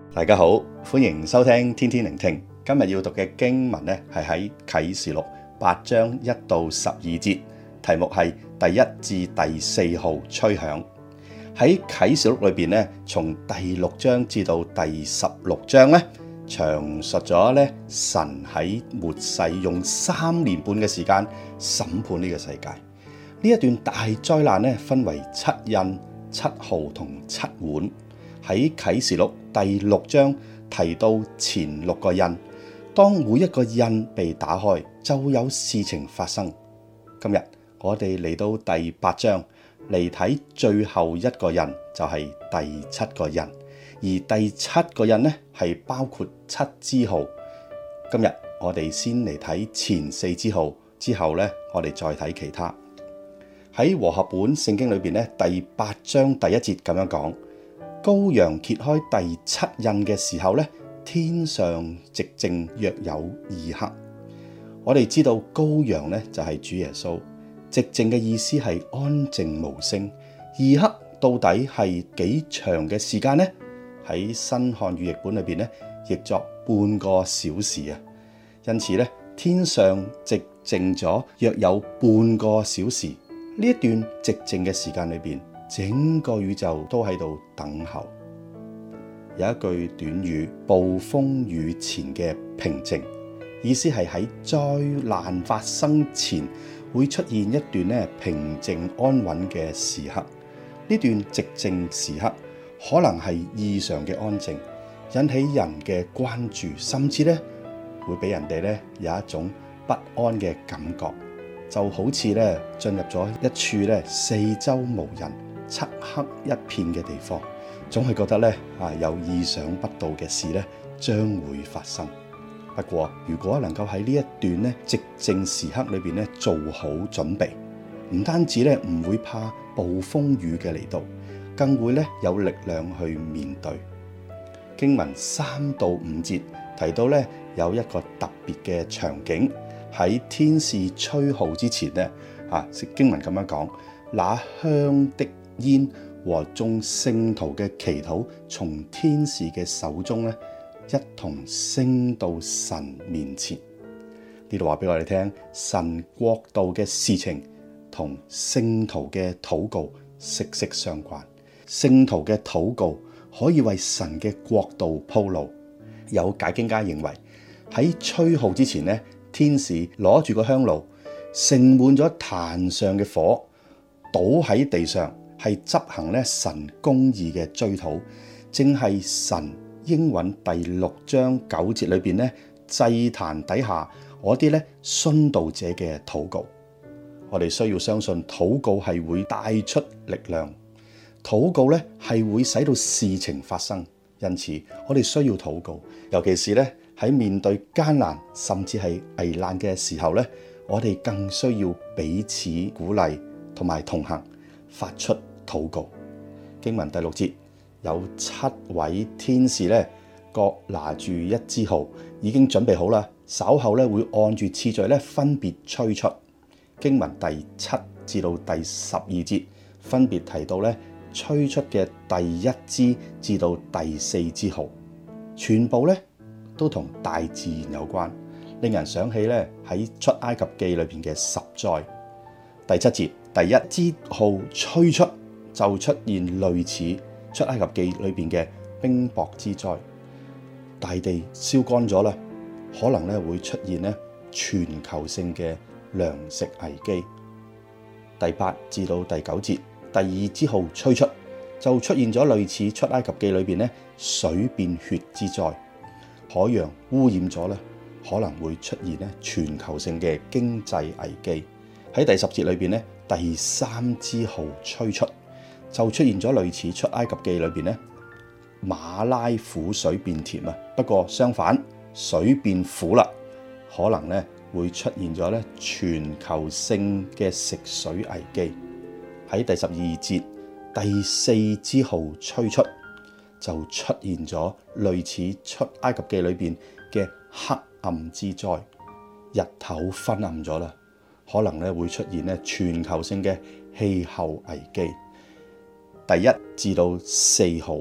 大家好，歡迎收聽天天聆聽。今日要讀嘅經文咧，係喺啟示錄8章1到12節，題目係第1至第4號吹響。喺啟示錄裏邊咧，從第6章至到第16章咧，詳述咗咧神喺末世用3年半嘅時間審判呢個世界。呢一段大災難咧，分為7印、7號同7碗。喺啟示錄第6章提到前6個印，當每一個印被打開，就有事情發生。今日我哋嚟到第8章嚟睇最後一個印，就係第7個印，而第7個印呢係包括7支號。今日我哋先嚟睇前4支號，之後呢我哋再睇其他。喺和合本聖經裏邊呢，第8章第1節咁樣講。羔羊揭開第7印嘅時候咧，天上寂靜約有2刻。我哋知道羔羊咧就係主耶穌，寂靜嘅意思係安靜無聲。2刻到底係幾長嘅時間呢？喺新漢語譯本裏邊咧，譯作半個小時啊。因此咧，天上寂靜咗約有半個小時。呢一段寂靜嘅時間裏邊，整個宇宙都喺度等候。有一句短語，暴風雨前嘅平靜，意思係喺災難發生前會出現一段咧平靜安穩嘅時刻。呢段寂靜時刻可能係異常嘅安靜，引起人嘅關注，甚至咧會俾人哋咧有一種不安嘅感覺，就好似咧進入咗一處咧四周無人、漆黑一片嘅地方，總係覺得咧有意想不到嘅事咧將會發生。不過如果能夠喺呢一段咧寂靜時刻裏邊咧做好準備，唔單止咧唔會怕暴風雨嘅嚟到，更會咧有力量去面對。經文3到5節提到咧有一個特別嘅場景，喺天使吹號之前咧經文咁樣講，那香的煙和眾聖徒嘅祈禱從天使嘅手中咧一同升到神面前。呢度話俾我哋聽，神國度嘅事情同聖徒嘅禱告息息相關。聖徒嘅禱告可以為神嘅國度鋪路。有解經家認為喺吹號之前咧，天使攞住個香爐，盛滿咗壇上嘅火，倒喺地上，係執行咧神公義嘅追討，正係神應允第6章9節裏邊咧祭壇底下嗰啲咧殉道者嘅禱告。我哋需要相信禱告係會帶出力量，禱告咧係會使到事情發生。因此我哋需要禱告，尤其是咧喺面對艱難甚至係危難嘅時候咧，我哋更需要彼此鼓勵同埋同行，發出禱告。經文第6節有7位天使咧，各拿住1支號，已經準備好啦。稍後咧會按住次序咧分別吹出。經文第7至到第12節分別提到咧吹出嘅第1支至到第4支號，全部咧都同大自然有關，令人想起咧喺出埃及記裏邊嘅10災。第7節第1支號吹出，就出現類似出埃及記裏邊嘅冰雹之災，大地燒乾咗啦，可能咧會出現咧全球性嘅糧食危機。第8至到第9節第2支號吹出，就出現咗類似出埃及記裏邊咧水變血之災，海洋污染咗咧，可能會出現咧全球性嘅經濟危機。喺第10節裏邊咧第3支號吹出，就出現咗類似出埃及記裏邊咧馬拉苦水變甜啊，不過相反水變苦啦，可能咧會出現咗咧全球性嘅食水危機。喺第12節第4支號吹出，就出現咗類似出埃及記裏邊嘅黑暗之災，日頭昏暗咗啦，可能咧會出現咧全球性嘅氣候危機。第1至到4號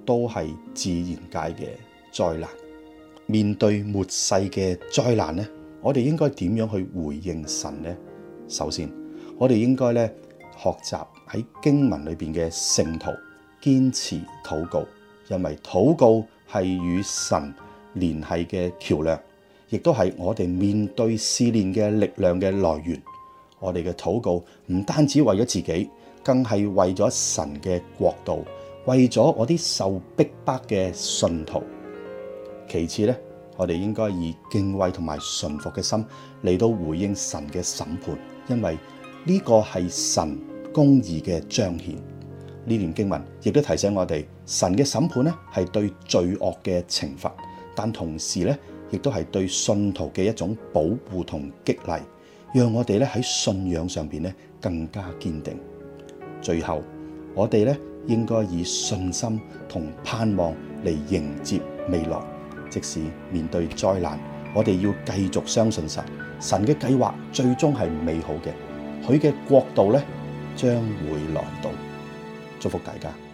都係自然界嘅災難。面對末世嘅災難呢，我哋應該點樣去回應神呢？首先，我哋應該學習喺經文裏邊嘅聖徒堅持禱告，因為禱告係與神聯繫嘅橋梁，亦都係我哋面對試煉嘅力量嘅來源。我哋嘅禱告唔單止為咗自己，更係為咗神嘅國度，為咗我啲受逼迫嘅信徒。其次呢，我哋應該以敬畏同埋順服嘅心嚟到回應神嘅審判，因為呢個係神公義嘅彰顯。呢段經文亦都提醒我哋，神嘅審判係對罪惡嘅懲罰，但同時亦都係對信徒嘅一種保護同激勵，讓我哋喺信仰上邊更加堅定。最後，我哋應該以信心同盼望嚟迎接未來。即使面對災難，我哋要繼續相信神，神嘅計劃最終係美好嘅，佢嘅國度將會來到。祝福大家。